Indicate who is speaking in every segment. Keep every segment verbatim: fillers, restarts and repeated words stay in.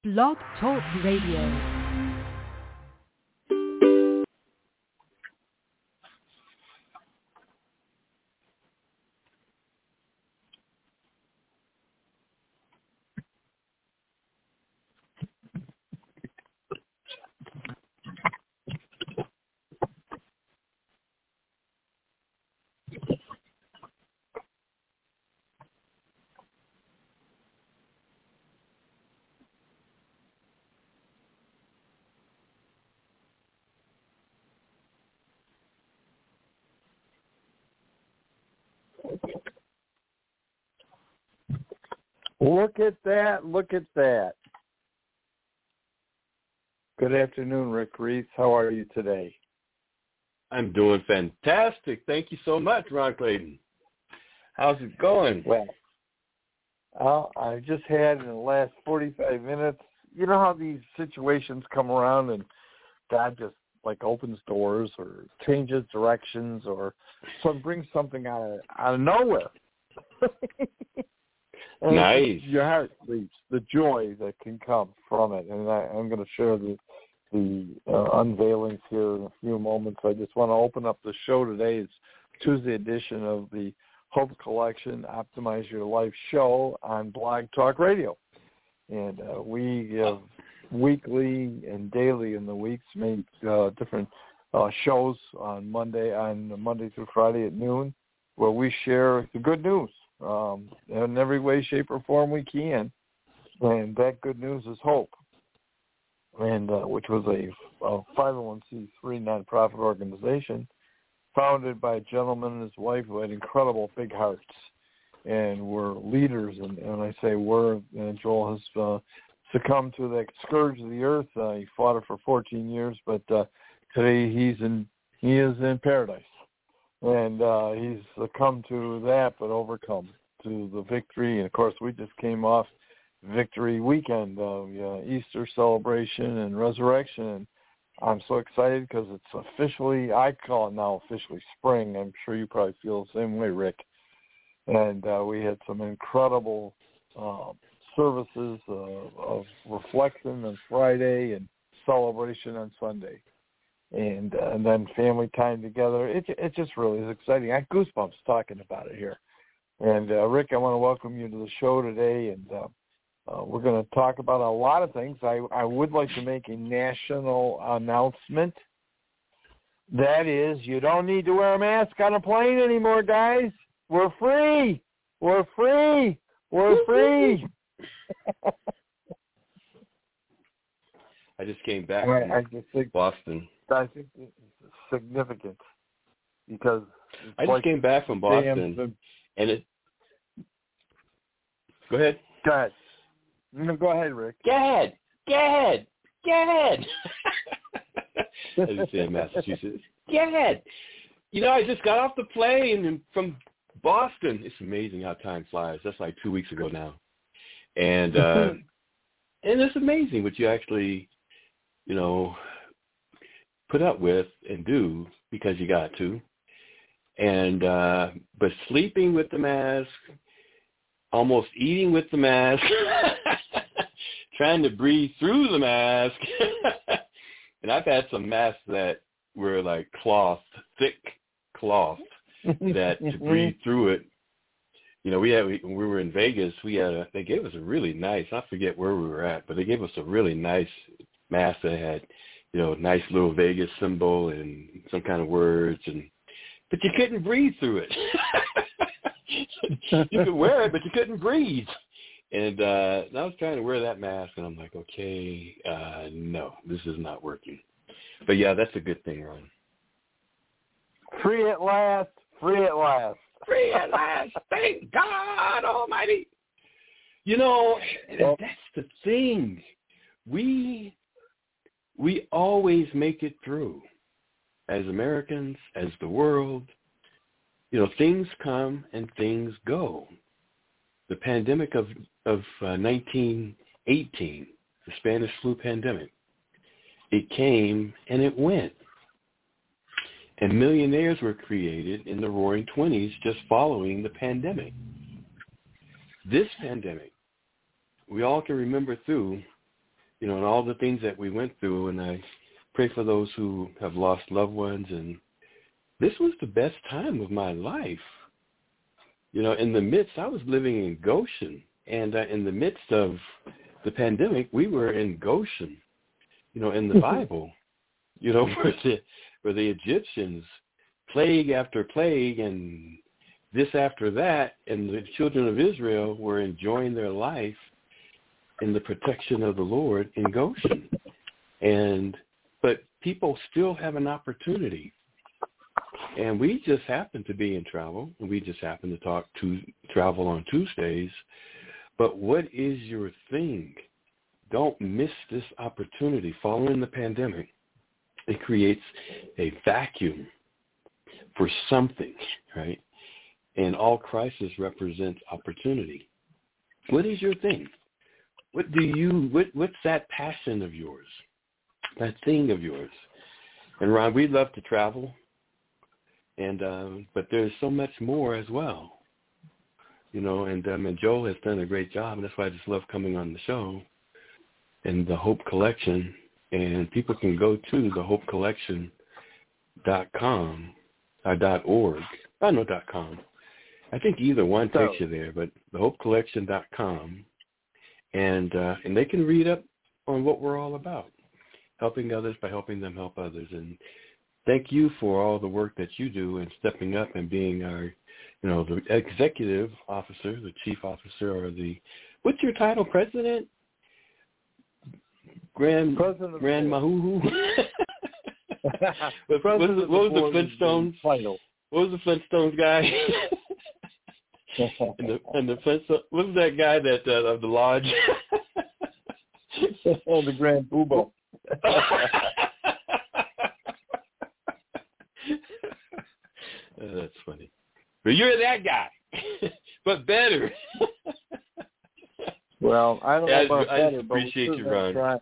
Speaker 1: Blog Talk Radio.
Speaker 2: Look at that. Look at that. Good afternoon, Rick Reese. How are you today?
Speaker 3: I'm doing fantastic. Thank you so much, Ron Clayton. How's it going?
Speaker 2: Well, uh, I just had in the last forty-five minutes, you know how these situations come around and God just like opens doors or changes directions or some brings something out of, out of nowhere. And
Speaker 3: nice.
Speaker 2: Your heart leaps, the joy that can come from it. And I, I'm going to share the the uh, unveilings here in a few moments. I just want to open up the show today. It's Tuesday edition of the Hope Collection Optimize Your Life show on Blog Talk Radio. And uh, we uh, weekly and daily in the weeks make uh, different uh, shows on Monday, on Monday through Friday at noon, where we share the good news. Um, in every way, shape, or form we can, and that good news is hope, and uh, which was a, a five oh one c three nonprofit organization founded by a gentleman and his wife who had incredible big hearts, and were leaders. And, and I say were, and Joel has uh, succumbed to that scourge of the earth. Uh, he fought it for fourteen years, but uh, today he's in he is in paradise. And uh, he's come to that, but overcome to the victory. And, of course, we just came off Victory Weekend, uh, uh, Easter celebration and resurrection. And I'm so excited because it's officially, I call it now officially spring. I'm sure you probably feel the same way, Rick. And uh, we had some incredible uh, services uh, of reflection on Friday and celebration on Sunday. And uh, and then family time together. It it just really is exciting. I have goosebumps talking about it here. And uh, Rick, I want to welcome you to the show today, and uh, uh, we're going to talk about a lot of things. I I would like to make a national announcement. That is, you don't need to wear a mask on a plane anymore, guys. We're free. We're free. We're free.
Speaker 3: I just came back
Speaker 2: I,
Speaker 3: from
Speaker 2: I just think,
Speaker 3: Boston.
Speaker 2: I think it's significant because
Speaker 3: I just
Speaker 2: like
Speaker 3: came back from Boston,
Speaker 2: the,
Speaker 3: and it. Go ahead.
Speaker 2: Go ahead. No, go ahead, Rick.
Speaker 3: Go ahead. Go ahead. Go ahead. I just say in Massachusetts. Go ahead. You know, I just got off the plane and from Boston. It's amazing how time flies. That's like two weeks ago now, and uh, and it's amazing what you actually, you know, put up with and do because you got to. And, uh, but sleeping with the mask, almost eating with the mask, trying to breathe through the mask. And I've had some masks that were like cloth, thick cloth, that to breathe through it. You know, we had, when we were in Vegas, we had a, they gave us a really nice, I forget where we were at, but they gave us a really nice mask that had, you know, nice little Vegas symbol and some kind of words, and but you couldn't breathe through it. You could wear it, but you couldn't breathe. And, uh, and I was trying to wear that mask, and I'm like, okay, uh, no, this is not working. But yeah, that's a good thing, Ron.
Speaker 2: Free at last, free at last,
Speaker 3: free at last. Thank God Almighty. You know, well, that's the thing. We. We always make it through as Americans, as the world. You know, things come and things go. The pandemic of, of uh, nineteen eighteen, the Spanish flu pandemic, it came and it went. And millionaires were created in the roaring twenties just following the pandemic. This pandemic, we all can remember through, you know, and all the things that we went through. And I pray for those who have lost loved ones. And this was the best time of my life. You know, in the midst, I was living in Goshen. And uh, in the midst of the pandemic, we were in Goshen, you know, in the Bible, you know, where the, where the Egyptians, plague after plague and this after that, and the children of Israel were enjoying their life in the protection of the Lord in Goshen. And but people still have an opportunity. And we just happen to be in travel, and we just happen to talk to travel on Tuesdays. But what is your thing? Don't miss this opportunity. Following the pandemic, it creates a vacuum for something, right? And all crisis represents opportunity. What is your thing? What do you, what, what's that passion of yours, that thing of yours? And Ron, we love to travel, and uh, but there's so much more as well, you know. And um, and Joel has done a great job, and that's why I just love coming on the show. And the Hope Collection, and people can go to the hope collection dot com or dot org. I know dot com. I think either one takes so, you there, but the hope collection dot com, and uh, and they can read up on what we're all about, helping others by helping them help others. And thank you for all the work that you do and stepping up and being our, you know, the executive officer, the chief officer, or the, what's your title, president? Grand President Grand Mahuhu. what, what, was, what was the Flintstones? Final. What was the Flintstones guy? and the and the Flintstones, what was that guy that uh, of the lodge?
Speaker 2: oh, the Grand Poobah.
Speaker 3: oh, that's funny. But you're that guy, but better.
Speaker 2: Well, I don't
Speaker 3: yeah,
Speaker 2: know about
Speaker 3: I,
Speaker 2: better,
Speaker 3: I appreciate
Speaker 2: but
Speaker 3: you, Ron.
Speaker 2: Trying.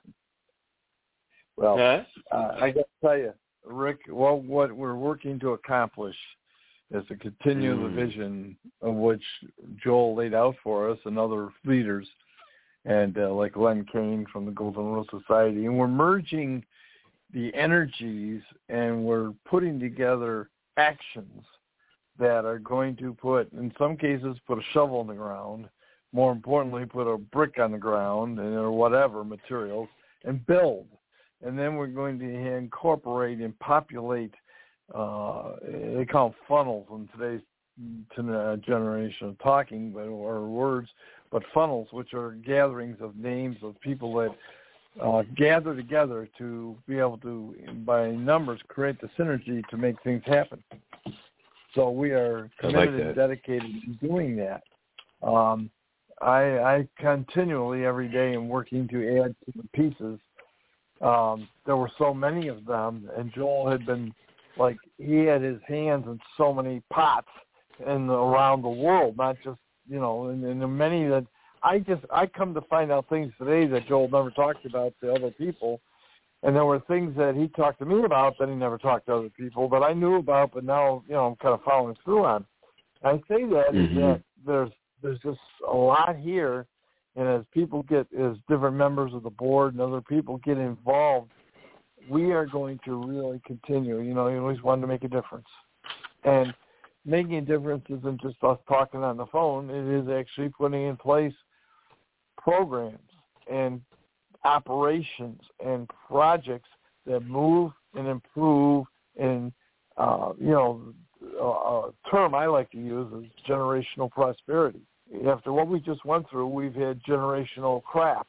Speaker 2: Well,
Speaker 3: huh?
Speaker 2: uh, I got to tell you, Rick, well, what we're working to accomplish is to continue mm. the vision of which Joel laid out for us and other leaders, and uh, like Len Kane from the Golden Rule Society. And we're merging the energies, and we're putting together actions that are going to put, in some cases, put a shovel in the ground, more importantly, put a brick on the ground and or whatever materials, and build. And then we're going to incorporate and populate, uh, they call them funnels in today's generation of talking, but or words, but funnels, which are gatherings of names of people that uh, gather together to be able to, by numbers, create the synergy to make things happen. So we are committed like and dedicated to doing that. Um, I, I continually, every day, am working to add to the pieces. Um, there were so many of them, and Joel had been, like, he had his hands in so many pots in the, around the world, not just, you know, and, and the many that I just, I come to find out things today that Joel never talked about to other people, and there were things that he talked to me about that he never talked to other people that I knew about, but now, you know, I'm kind of following through on. I say that mm-hmm. is that there's there's just a lot here, and as people get, as different members of the board and other people get involved, we are going to really continue. You know, you always wanted to make a difference. And making a difference isn't just us talking on the phone. It is actually putting in place programs and operations and projects that move and improve. And, uh, you know, a term I like to use is generational prosperity. After what we just went through, we've had generational crap.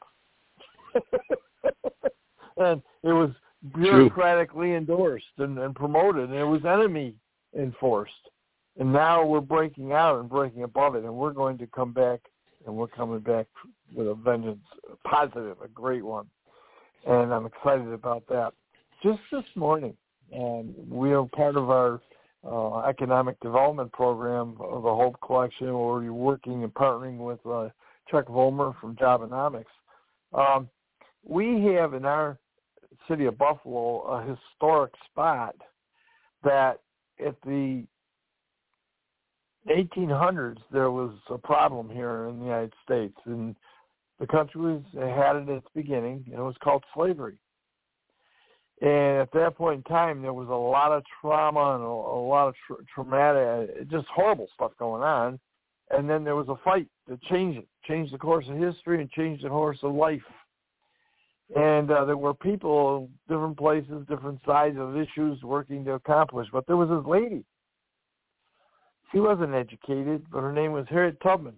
Speaker 2: And it was bureaucratically True. endorsed and, and promoted, and it was enemy enforced. And now we're breaking out and breaking above it, and we're going to come back, and we're coming back with a vengeance, a positive, a great one. And I'm excited about that. Just this morning, um, we are part of our uh, economic development program of the Hope Collection, where we're working and partnering with uh, Chuck Vollmer from Jobonomics. Um, we have in our city of Buffalo a historic spot that at the eighteen hundreds there was a problem here in the United States, and The country was had it at its beginning, and it was called slavery. And at that point in time, there was a lot of trauma and a, a lot of tra- traumatic, just horrible stuff going on. And then there was a fight to change it, change the course of history and change the course of life. And uh, there were people, different places, different sides of issues working to accomplish. But there was this lady. She wasn't educated, but her name was Harriet Tubman.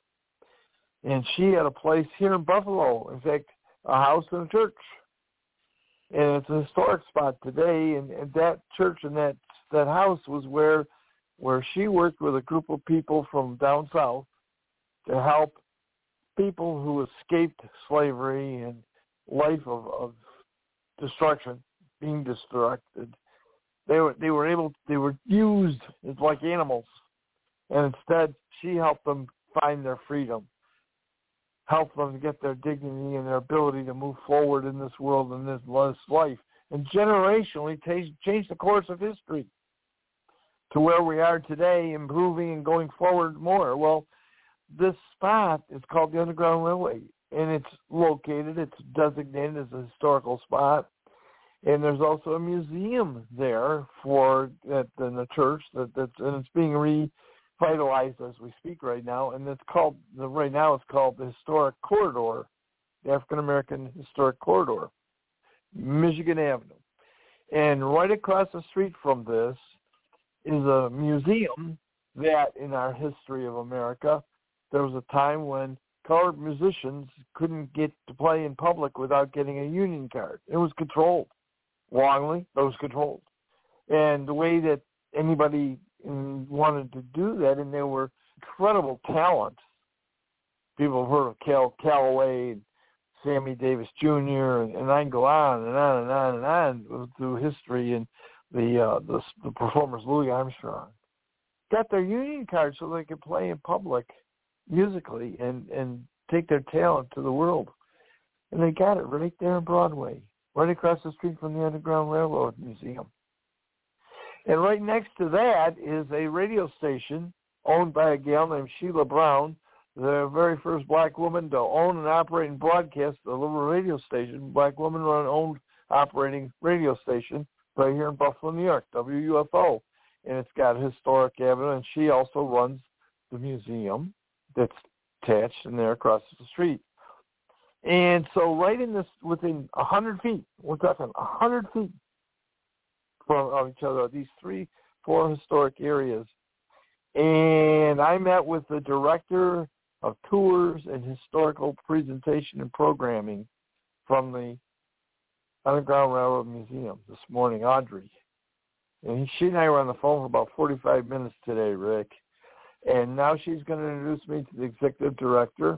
Speaker 2: And she had a place here in Buffalo, in fact, a house and a church. And it's a historic spot today. And, and that church and that that house was where where she worked with a group of people from down south to help people who escaped slavery and life of, of destruction, being destructed. They were they were able they were used as like animals, and instead she helped them find their freedom, help them to get their dignity and their ability to move forward in this world and this life, and generationally t- change the course of history to where we are today, improving and going forward more. Well, this spot is called the Underground Railway, and it's located, it's designated as a historical spot, and there's also a museum there for at in the church that that's and it's being revitalized as we speak right now, and it's called the right now it's called the Historic Corridor, the African American Historic Corridor, Michigan Avenue, and right across the street from this is a museum that in our history of America, there was a time when colored musicians couldn't get to play in public without getting a union card. It was controlled. Wrongly, but it was controlled. And the way that anybody wanted to do that, and there were incredible talents. People have heard of Cal Calloway, and Sammy Davis Junior, and, and I can go on and on and on and on through history, and the, uh, the the performers Louis Armstrong got their union card so they could play in public musically and, and take their talent to the world. And they got it right there on Broadway, right across the street from the Underground Railroad Museum. And right next to that is a radio station owned by a gal named Sheila Brown, the very first black woman to own and operate and broadcast a little radio station, black woman run owned operating radio station right here in Buffalo, New York, W U F O. And it's got a historic avenue, and she also runs the museum that's attached in there across the street. And so right in this, within one hundred feet, we're talking one hundred feet from of each other, these three, four historic areas. And I met with the director of tours and historical presentation and programming from the Underground Railroad Museum this morning, Audrey. And she and I were on the phone for about forty-five minutes today, Rick. And now she's going to introduce me to the executive director,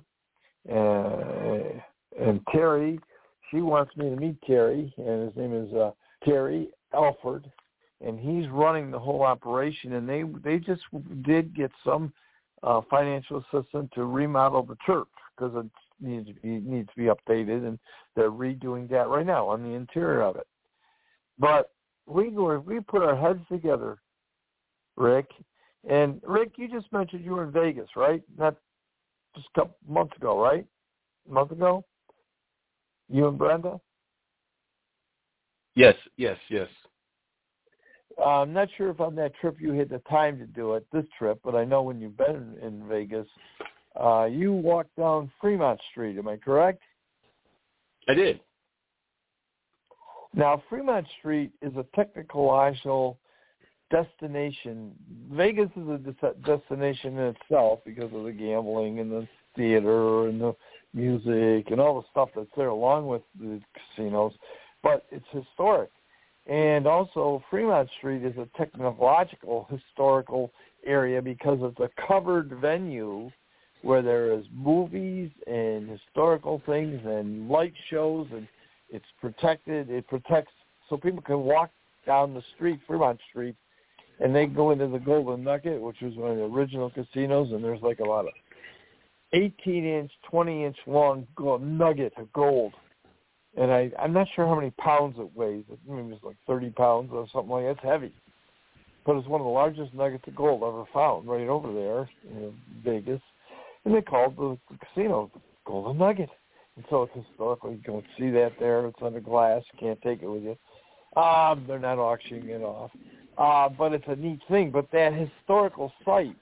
Speaker 2: uh, and Terry. She wants me to meet Terry, and his name is uh, Terry Alford, and he's running the whole operation. And they they just did get some uh, financial assistance to remodel the church because it needs to be, needs to be updated, and they're redoing that right now on the interior of it. But we we put our heads together, Rick. And Rick, you just mentioned you were in Vegas, right? Not just a couple months ago, right? A month ago? You and Brenda?
Speaker 3: Yes, yes, yes.
Speaker 2: Uh, I'm not sure if on that trip you had the time to do it, this trip, but I know when you've been in, in Vegas, uh, you walked down Fremont Street, am I correct?
Speaker 3: I did.
Speaker 2: Now, Fremont Street is a technological destination. Vegas is a des- destination in itself because of the gambling and the theater and the music and all the stuff that's there along with the casinos, but it's historic. And also Fremont Street is a technological historical area because it's a covered venue where there is movies and historical things and light shows, and it's protected. It protects so people can walk down the street, Fremont Street, and they go into the Golden Nugget, which was one of the original casinos, and there's like a lot of eighteen-inch, twenty-inch long gold, nugget of gold. And I, I'm not sure how many pounds it weighs. Maybe it's like thirty pounds or something like that. It's heavy. But it's one of the largest nuggets of gold ever found right over there in Vegas. And they called the, the casino the Golden Nugget. And so it's historical. You don't see that there. It's under glass. You can't take it with you. Um, they're not auctioning it off. Uh, but it's a neat thing. But that historical site,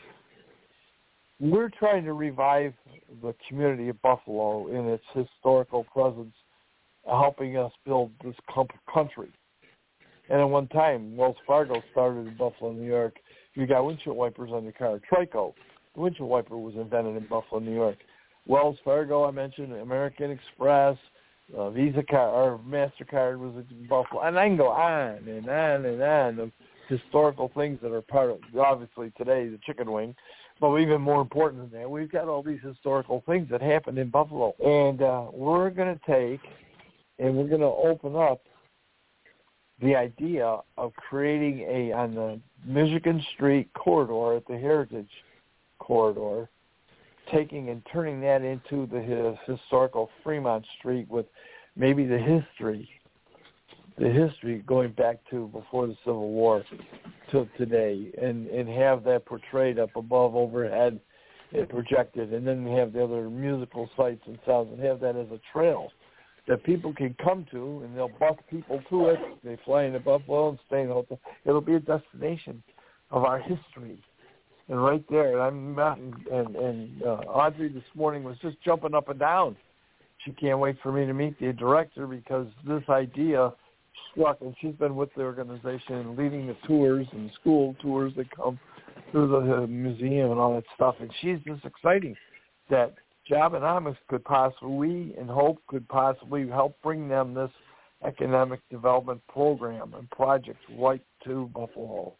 Speaker 2: we're trying to revive the community of Buffalo in its historical presence, helping us build this country. And at one time, Wells Fargo started in Buffalo, New York. You got windshield wipers on your car. Trico, the windshield wiper, was invented in Buffalo, New York. Wells Fargo, I mentioned, American Express, uh, Visa card or MasterCard was in Buffalo. And I can go on and on and on of historical things that are part of, obviously today, the chicken wing. But even more important than that, we've got all these historical things that happened in Buffalo. And uh, we're going to take and we're going to open up the idea of creating a, on the Michigan Street corridor at the Heritage Corridor, taking and turning that into the his, historical Fremont Street with maybe the history, the history going back to before the Civil War to today, and, and have that portrayed up above, overhead, and projected, and then we have the other musical sites and sounds, and have that as a trail that people can come to, and they'll bus people to it. They fly into Buffalo and stay in the hotel. It'll be a destination of our history. And right there, I'm not, and, and uh, Audrey this morning was just jumping up and down. She can't wait for me to meet the director because this idea struck, and she's been with the organization leading the tours and school tours that come through the museum and all that stuff. And she's just exciting that Jobenomics could possibly, we and Hope could possibly help bring them this economic development program and projects right to Buffalo.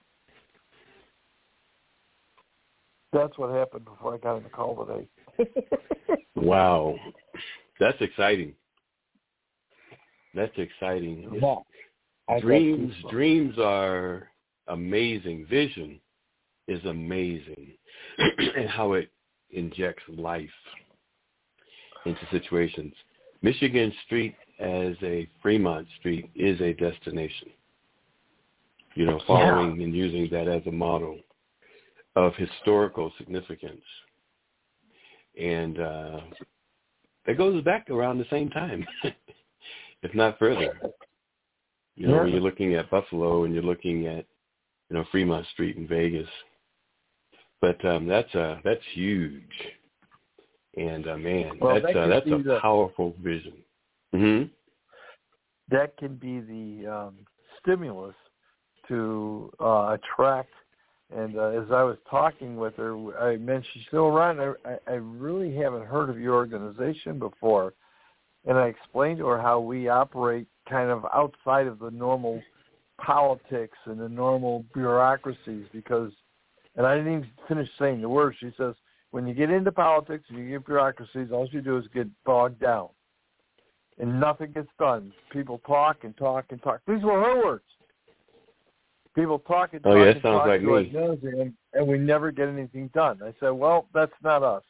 Speaker 2: That's what happened before I got on the call today.
Speaker 3: Wow. That's exciting. That's exciting.
Speaker 2: Yeah.
Speaker 3: Dreams, dreams are amazing. Vision is amazing. And how it injects life into situations. Michigan Street as a Fremont Street is a destination. You know, following yeah. and using that as a model of historical significance. And uh, it goes back around the same time, if not further. You know, yeah. when you're looking at Buffalo and you're looking at, you know, Fremont Street in Vegas. But um, that's uh, that's huge. And, uh, man,
Speaker 2: well,
Speaker 3: that's
Speaker 2: that
Speaker 3: uh, that's a
Speaker 2: the,
Speaker 3: powerful vision. Mm-hmm.
Speaker 2: That can be the um, stimulus to uh, attract. And uh, as I was talking with her, I mentioned, she said, "Oh, Ron, I, I really haven't heard of your organization before." And I explained to her how we operate kind of outside of the normal politics and the normal bureaucracies because, and I didn't even finish saying the words. She says, when you get into politics and you get bureaucracies, all you do is get bogged down. And nothing gets done. People talk and talk and talk. These were her words. People talk and talk
Speaker 3: oh, yeah,
Speaker 2: and
Speaker 3: sounds
Speaker 2: talk
Speaker 3: like me.
Speaker 2: and, and we never get anything done. I said, well, that's not us.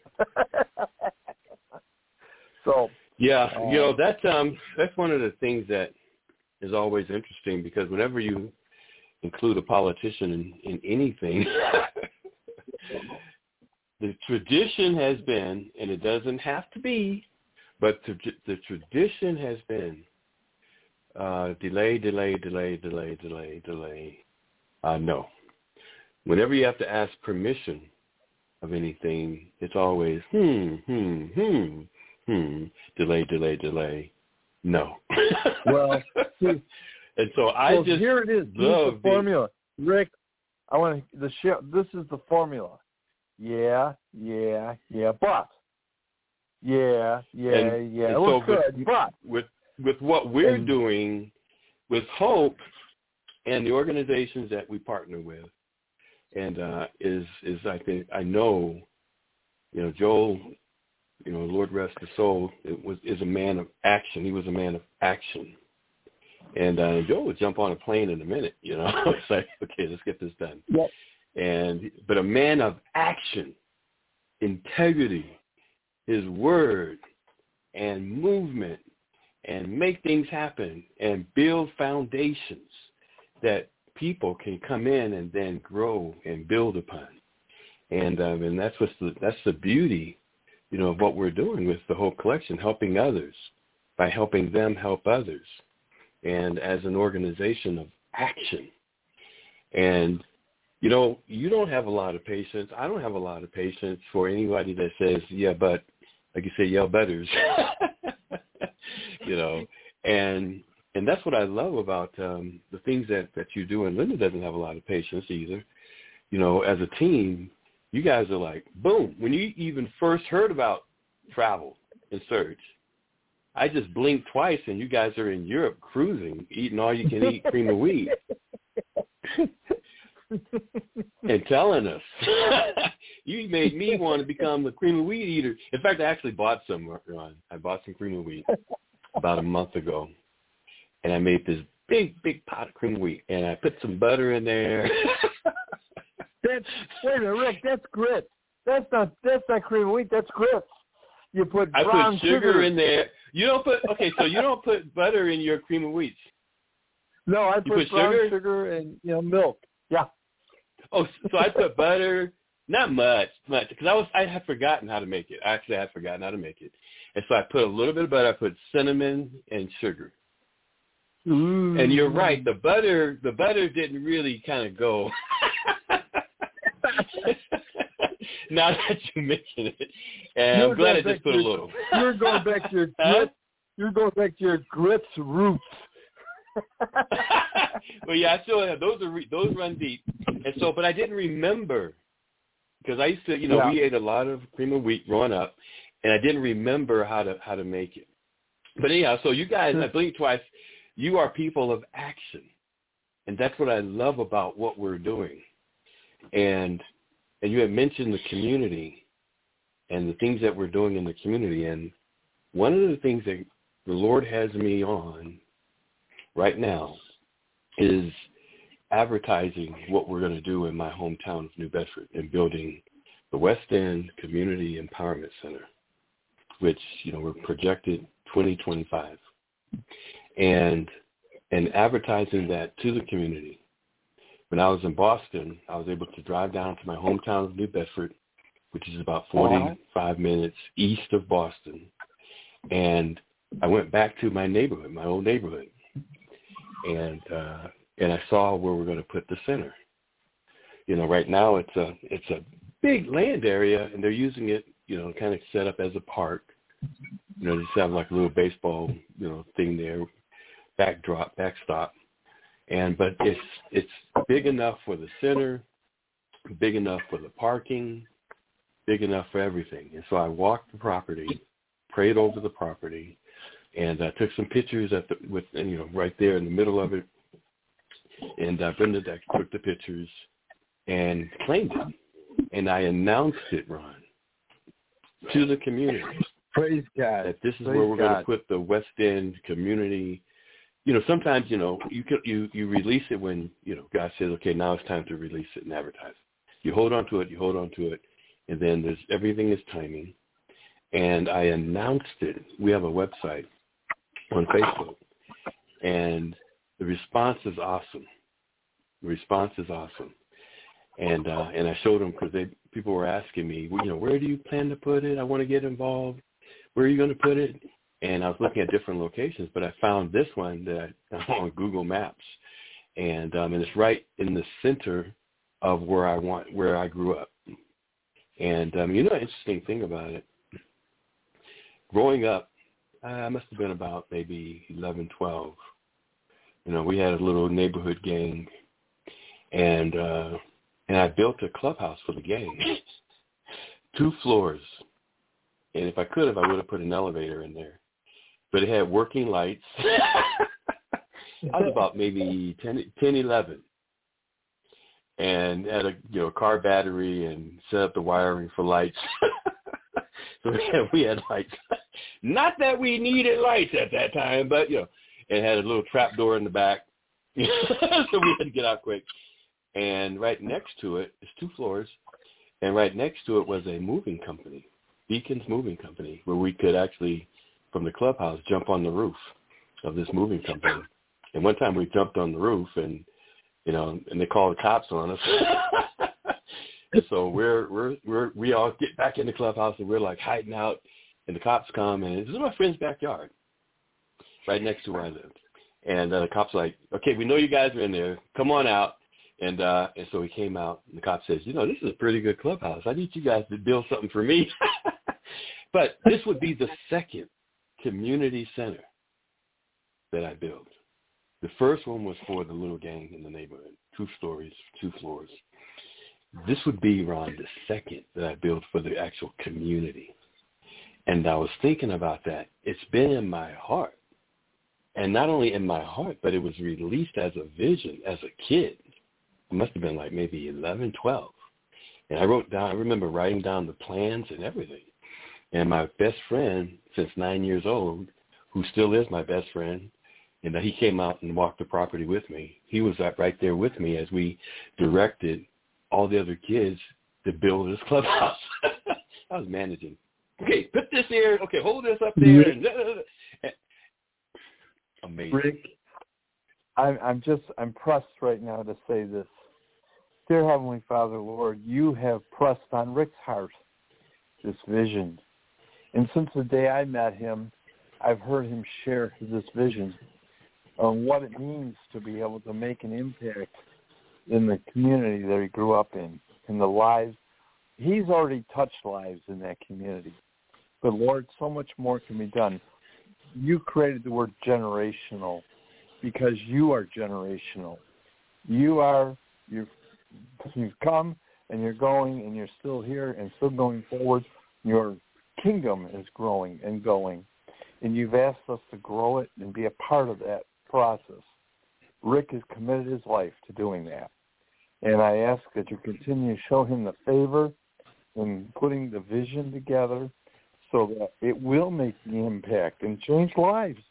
Speaker 2: so
Speaker 3: yeah,
Speaker 2: uh,
Speaker 3: you know, that's um that's one of the things that is always interesting because whenever you include a politician in, in anything, the tradition has been, and it doesn't have to be, but the, the tradition has been uh, delay, delay, delay, delay, delay, delay. Uh, no. Whenever you have to ask permission of anything, it's always hmm, hmm, hmm, hmm, delay, delay, delay. No.
Speaker 2: Well, see,
Speaker 3: and so I
Speaker 2: well,
Speaker 3: just
Speaker 2: here it is. Here's the formula, Rick. I want to the show. This is the formula. Yeah, yeah, yeah, but yeah, yeah,
Speaker 3: and,
Speaker 2: yeah.
Speaker 3: And
Speaker 2: it
Speaker 3: so
Speaker 2: looks
Speaker 3: with,
Speaker 2: good, but
Speaker 3: with with what we're
Speaker 2: and,
Speaker 3: doing with Hope and the organizations that we partner with, and uh, is is I think I know, you know, Joel, you know, Lord rest his soul, it was is a man of action. He was a man of action, and uh, Joel would jump on a plane in a minute. You know, it's like, okay, let's get this done.
Speaker 2: Yep.
Speaker 3: And but a man of action, integrity, his word, and movement, and make things happen, and build foundations that people can come in and then grow and build upon. And um, and that's what's the that's the beauty you know, of what we're doing with the whole collection, helping others by helping them help others, and as an organization of action. And, you know, you don't have a lot of patience. I don't have a lot of patience for anybody that says, yeah, but, like you say, yeah, butters, you know, and and that's what I love about um, the things that, that you do. And Linda doesn't have a lot of patience either. You know, as a team, you guys are like, boom. When you even first heard about travel and Surge, I just blinked twice, and you guys are in Europe cruising, eating all you can eat cream of wheat, and telling us. You made me want to become a cream of wheat eater. In fact, I actually bought some, Ron. I bought some cream of wheat about a month ago, and I made this big, big pot of cream of wheat, and I put some butter in there.
Speaker 2: That's, wait a minute, Rick, that's grits. That's not that's not cream of wheat. That's grits. You put brown
Speaker 3: I put sugar,
Speaker 2: sugar
Speaker 3: in there. You don't put okay, so you don't put butter in your cream of wheats.
Speaker 2: No, I
Speaker 3: you
Speaker 2: put,
Speaker 3: put
Speaker 2: brown
Speaker 3: sugar?
Speaker 2: sugar and you know milk. Yeah.
Speaker 3: Oh, so I put butter, not much, much, because I was I had forgotten how to make it. Actually, I had forgotten how to make it, and so I put a little bit of butter. I put cinnamon and sugar.
Speaker 2: Ooh.
Speaker 3: And you're right. The butter, the butter didn't really kind of go. Now that you mention it, and
Speaker 2: you're
Speaker 3: I'm glad I
Speaker 2: going
Speaker 3: just put
Speaker 2: your,
Speaker 3: a little.
Speaker 2: You're going back to your
Speaker 3: Huh?
Speaker 2: grits. You're going back to your grits roots.
Speaker 3: Well, yeah, I still have those. Are re, those run deep, and so, but I didn't remember because I used to, you know,
Speaker 2: Yeah.
Speaker 3: we ate a lot of cream of wheat growing up, and I didn't remember how to how to make it. But anyhow, so you guys, I blinked twice. You are people of action, and that's what I love about what we're doing. And and you had mentioned the community and the things that we're doing in the community. And one of the things that the Lord has me on right now is advertising what we're going to do in my hometown of New Bedford and building the West End Community Empowerment Center, which, you know, we're projected twenty twenty-five. And and advertising that to the community. When I was in Boston, I was able to drive down to my hometown of New Bedford, which is about forty-five minutes east of Boston. And I went back to my neighborhood, my old neighborhood, and uh, and I saw where we're going to put the center. You know, right now it's a it's a big land area, and they're using it, you know, kind of set up as a park. You know, just have like a little baseball, you know, thing there, backdrop, backstop. And but it's it's big enough for the center, big enough for the parking, big enough for everything. And so I walked the property, prayed over the property, and I took some pictures at the with you know right there in the middle of it. And uh, Brenda took the pictures and claimed it, and I announced it, Ron, to the community.
Speaker 2: Praise God.
Speaker 3: That this is
Speaker 2: Praise
Speaker 3: where we're
Speaker 2: God.
Speaker 3: going to put the West End Community. You know, sometimes, you know, you could, you you release it when, you know, God says, okay, now it's time to release it and advertise it. You hold on to it, you hold on to it, and then there's everything is timing. And I announced it. We have a website on Facebook, and the response is awesome. The response is awesome. And uh, and I showed them because they people were asking me, well, you know, where do you plan to put it? I want to get involved. Where are you going to put it? And I was looking at different locations, but I found this one that I, on Google Maps, and um, and it's right in the center of where I want, where I grew up. And um, you know, an interesting thing about it, growing up, I must have been about maybe eleven, twelve. You know, we had a little neighborhood gang, and uh, and I built a clubhouse for the gang, two floors. And if I could have, I would have put an elevator in there. But it had working lights. I was about maybe ten, ten, eleven. And had a you know car battery and set up the wiring for lights. So we had, we had lights. Not that we needed lights at that time, but, you know, it had a little trap door in the back. So we had to get out quick. And right next to it, it's two floors, and right next to it was a moving company, Beacon's Moving Company, where we could actually, from the clubhouse, jump on the roof of this moving company. And one time we jumped on the roof, and, you know, and they called the cops on us. And so we're we're we're we all get back in the clubhouse and we're like hiding out, and the cops come, and this is my friend's backyard, right next to where I lived. And uh, the cops are like, okay, we know you guys are in there. Come on out. And uh, and so he came out, and the cop says, you know, this is a pretty good clubhouse. I need you guys to build something for me. But this would be the second community center that I built. The first one was for the little gang in the neighborhood, two stories, two floors. This would be, Ron, the second that I built for the actual community. And I was thinking about that. It's been in my heart. And not only in my heart, but it was released as a vision as a kid. It must have been like maybe eleven, twelve. And I wrote down, I remember writing down the plans and everything. And my best friend, since nine years old, who still is my best friend, and that he came out and walked the property with me. He was right there with me as we directed all the other kids to build this clubhouse. I was managing. Okay, put this here. Okay, hold this up there. And, and, amazing.
Speaker 2: Rick, I'm, I'm just I'm pressed right now to say this. Dear Heavenly Father, Lord, you have pressed on Rick's heart this vision. And since the day I met him, I've heard him share this vision on what it means to be able to make an impact in the community that he grew up in, in the lives. He's already touched lives in that community. But, Lord, so much more can be done. You created the word generational because you are generational. You are, you've, you've come and you're going and you're still here and still going forward. Your kingdom is growing and going. And you've asked us to grow it and be a part of that process. Rick has committed his life to doing that. And I ask that you continue to show him the favor in putting the vision together so that it will make the impact and change lives.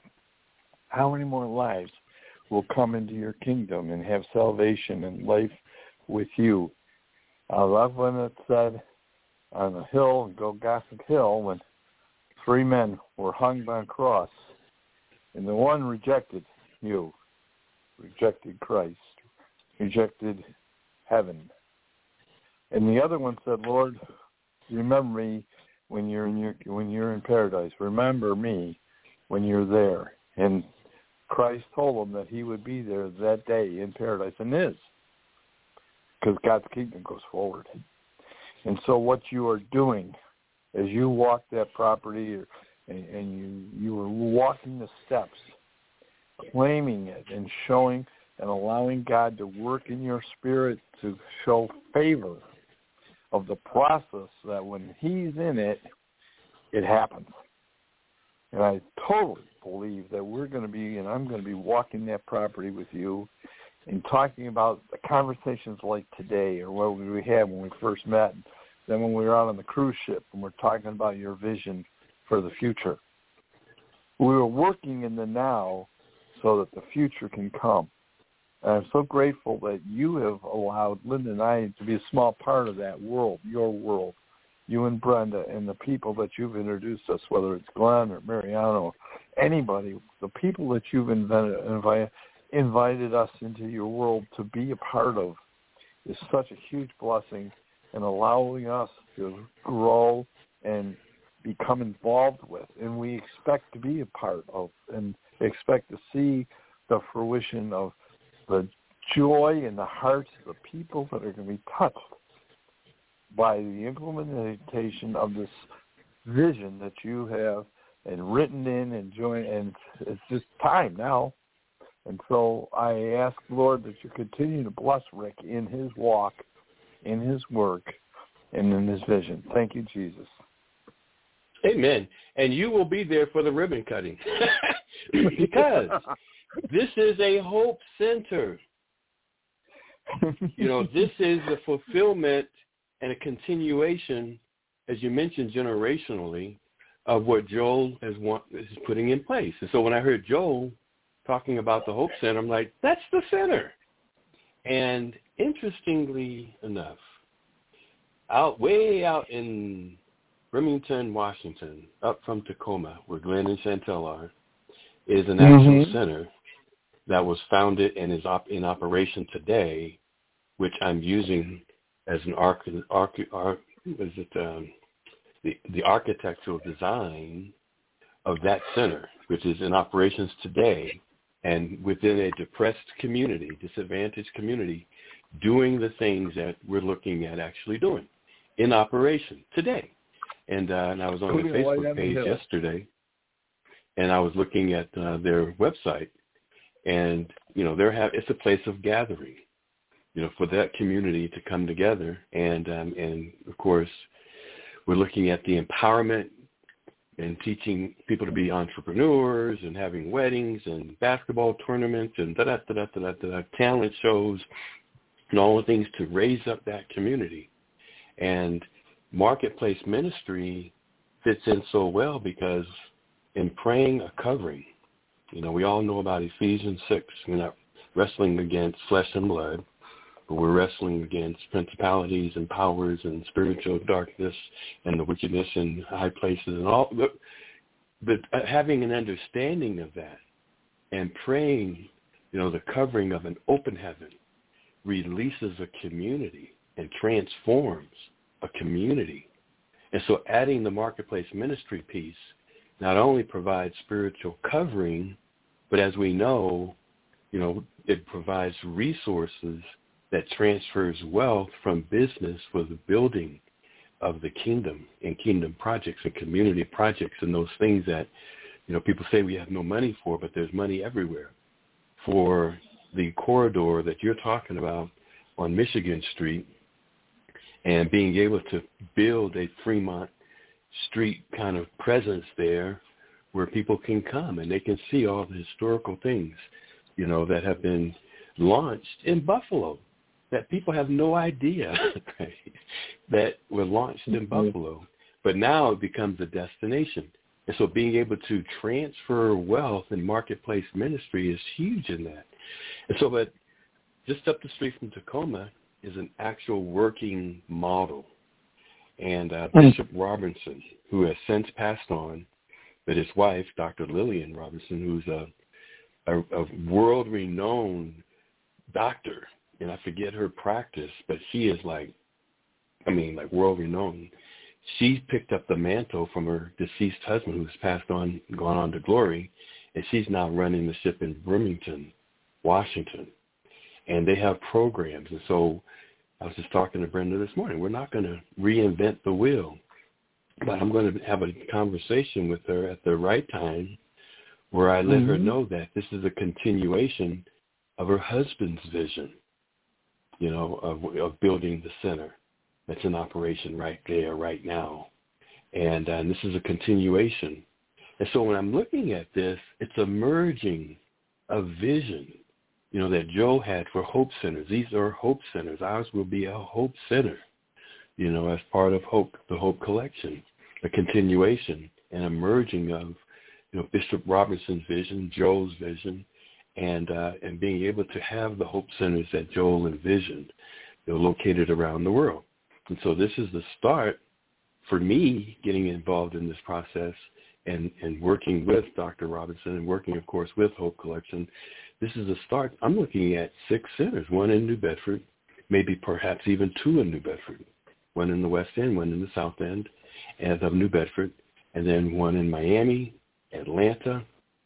Speaker 2: How many more lives will come into your kingdom and have salvation and life with you? I love when it said on the hill, Golgotha Hill, when three men were hung by a cross, and the one rejected you, rejected Christ, rejected heaven. And the other one said, Lord, remember me when you're in your when you're in paradise. Remember me when you're there. And Christ told him that he would be there that day in paradise, and is, because God's kingdom goes forward. And so what you are doing as you walk that property, or, and, and you you are walking the steps, claiming it and showing and allowing God to work in your spirit to show favor of the process, that when he's in it, it happens. And I totally believe that we're going to be, and I'm going to be walking that property with you and talking about the conversations like today, or what we had when we first met, then when we were out on the cruise ship and we're talking about your vision for the future. We were working in the now so that the future can come. And I'm so grateful that you have allowed Linda and I to be a small part of that world, your world, you and Brenda and the people that you've introduced us, whether it's Glenn or Mariano or anybody, the people that you've invented, invited, invited us into your world to be a part of is such a huge blessing, and allowing us to grow and become involved with. And we expect to be a part of and expect to see the fruition of the joy in the hearts of the people that are going to be touched by the implementation of this vision that you have and written in and joined, and it's just time now. And so I ask, Lord, that you continue to bless Rick in his walk, in his work, and in his vision. Thank you, Jesus.
Speaker 3: Amen. And you will be there for the ribbon cutting because this is a hope center. You know, this is a fulfillment and a continuation, as you mentioned, generationally, of what Joel is, want, is putting in place. And so when I heard Joel talking about the Hope Center, I'm like, that's the center. And interestingly enough, out way out in Remington, Washington, up from Tacoma, where Glenn and Chantel are, is an actual mm-hmm. center that was founded and is op- in operation today, which I'm using as an arch, arch, arch is it um, the the architectural design of that center, which is in operations today, and within a depressed community, disadvantaged community, doing the things that we're looking at actually doing in operation today. And, uh, and I was on their Facebook page yesterday, and I was looking at uh, their website, and you know, they're have it's a place of gathering, you know, for that community to come together, and um, and of course, we're looking at the empowerment and teaching people to be entrepreneurs and having weddings and basketball tournaments and da da da da da da da talent shows and all the things to raise up that community. And marketplace ministry fits in so well because in praying a covering, you know, we all know about Ephesians six. We're not wrestling against flesh and blood, but we're wrestling against principalities and powers and spiritual darkness and the wickedness in high places and all. But, but having an understanding of that and praying, you know, the covering of an open heaven releases a community and transforms a community. And so adding the marketplace ministry piece not only provides spiritual covering, but as we know, you know, it provides resources that transfers wealth from business for the building of the kingdom and kingdom projects and community projects and those things that, you know, people say we have no money for, but there's money everywhere. For the corridor that you're talking about on Michigan Street and being able to build a Fremont Street kind of presence there where people can come and they can see all the historical things, you know, that have been launched in Buffalo that people have no idea right, that were launched in Buffalo. But now it becomes a destination. And so being able to transfer wealth in marketplace ministry is huge in that. And so but just up the street from Tacoma is an actual working model. And uh, Bishop Robinson, who has since passed on, but his wife, Doctor Lillian Robinson, who's a, a, a world-renowned doctor, and I forget her practice, but she is like, I mean, like world-renowned. She picked up the mantle from her deceased husband, who's passed on, gone on to glory, and she's now running the ship in Bremerton, Washington. And they have programs. And so I was just talking to Brenda this morning. We're not going to reinvent the wheel, but I'm going to have a conversation with her at the right time where I let mm-hmm. her know that this is a continuation of her husband's vision, you know, of, of building the center that's in operation right there, right now. And, uh, and this is a continuation. And so when I'm looking at this, it's a merging of vision, you know, that Joe had for Hope Centers. These are Hope Centers. Ours will be a Hope Center, you know, as part of Hope, the Hope Collection, a continuation and a merging of, you know, Bishop Robinson's vision, Joe's vision, and uh, and being able to have the Hope Centers that Joel envisioned, you know, located around the world. And so this is the start for me getting involved in this process and, and working with Doctor Robinson and working, of course, with Hope Collection. This is a start. I'm looking at six centers, one in New Bedford, maybe perhaps even two in New Bedford, one in the West End, one in the South End and of New Bedford, and then one in Miami, Atlanta.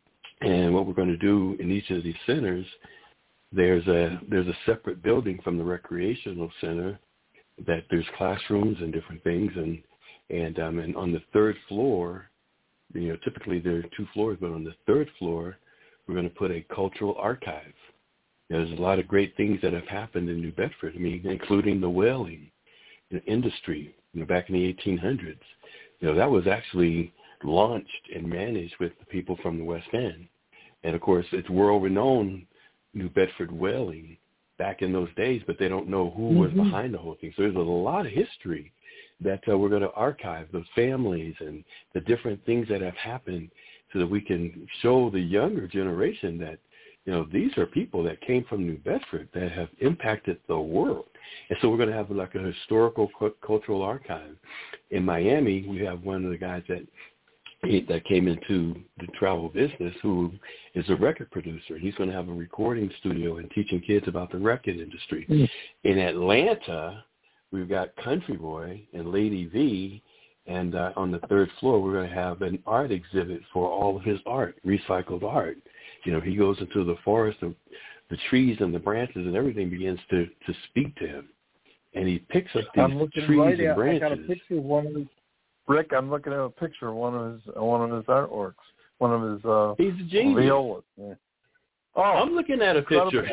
Speaker 3: And what we're going to do in each of these centers, there's a there's a separate building from the recreational center that there's classrooms and different things, and and um, and on the third floor, you know, typically there are two floors, but on the third floor, we're going to put a cultural archive. There's a lot of great things that have happened in New Bedford. I mean, including the whaling you know, industry, you know, back in the eighteen hundreds. You know, that was actually launched and managed with the people from the West End. And, of course, it's world-renowned New Bedford whaling back in those days, but they don't know who mm-hmm. was behind the whole thing. So there's a lot of history that uh, we're going to archive, those families and the different things that have happened so that we can show the younger generation that, you know, these are people that came from New Bedford that have impacted the world. And so we're going to have like a historical cultural archive. In Miami, we have one of the guys that that came into the travel business who is a record producer. He's going to have a recording studio and teaching kids about the record industry. Mm-hmm. In Atlanta, we've got Country Boy and Lady V, and uh, on the third floor we're going to have an art exhibit for all of his art, recycled art. You know, he goes into the forest, the, the trees and the branches and everything begins to, to speak to him. And he picks up these trees
Speaker 2: right
Speaker 3: and
Speaker 2: at,
Speaker 3: branches.
Speaker 2: I got a picture of one of his, Rick, I'm looking at a picture of one of his one of his artworks, one of his uh,
Speaker 3: He's a genius.
Speaker 2: violas. Yeah. Oh,
Speaker 3: I'm looking at a picture.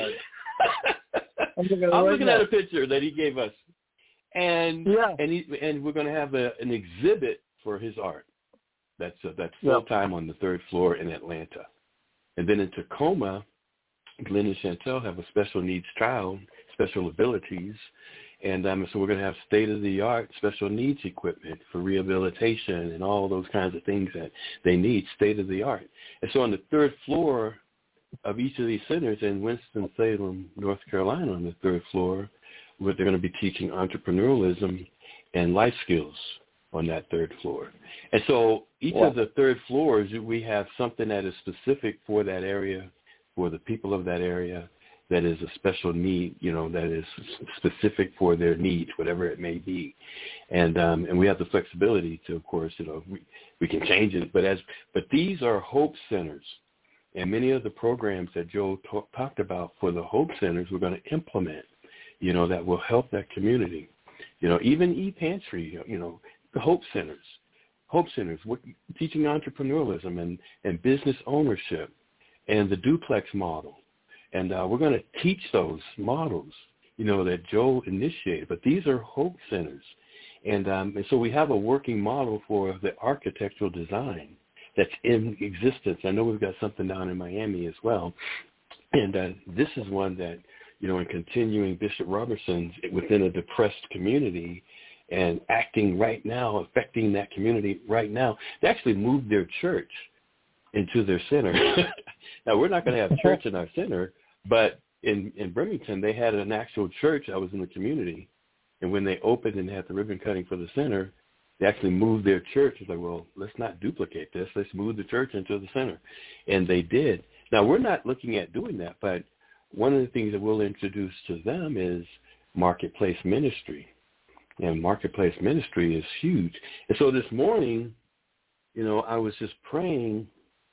Speaker 2: I'm looking, at,
Speaker 3: I'm
Speaker 2: right
Speaker 3: looking at a picture that he gave us, and
Speaker 2: yeah.
Speaker 3: and he, and we're going to have a, an exhibit for his art. That's uh, that's full time on the third floor in Atlanta, and then in Tacoma, Glenn and Chantel have a special needs child, special abilities. And um, so we're going to have state-of-the-art special needs equipment for rehabilitation and all those kinds of things that they need, state-of-the-art. And so on the third floor of each of these centers in Winston-Salem, North Carolina, on the third floor, where they're going to be teaching entrepreneurialism and life skills on that third floor. And so each yeah. of the third floors, we have something that is specific for that area, for the people of that area, that is a special need, you know, that is specific for their needs, whatever it may be. And um, and we have the flexibility to, of course, you know, we, we can change it. But as but these are Hope Centers. And many of the programs that Joe t- talked about for the Hope Centers we're going to implement, you know, that will help that community. You know, even ePantry, you know, the Hope Centers. Hope Centers, what, teaching entrepreneurialism and, and business ownership and the duplex model. And uh, we're going to teach those models, you know, that Joe initiated. But these are Hope Centers. And, um, and so we have a working model for the architectural design that's in existence. I know we've got something down in Miami as well. And uh, this is one that, you know, in continuing Bishop Robertson's within a depressed community and acting right now, affecting that community right now, they actually moved their church into their center. Now, we're not going to have church in our center, but in, in Bremerton, they had an actual church that was in the community. And when they opened and had the ribbon cutting for the center, they actually moved their church. It's like, well, let's not duplicate this. Let's move the church into the center. And they did. Now, we're not looking at doing that, but one of the things that we'll introduce to them is marketplace ministry. And marketplace ministry is huge. And so this morning, you know, I was just praying,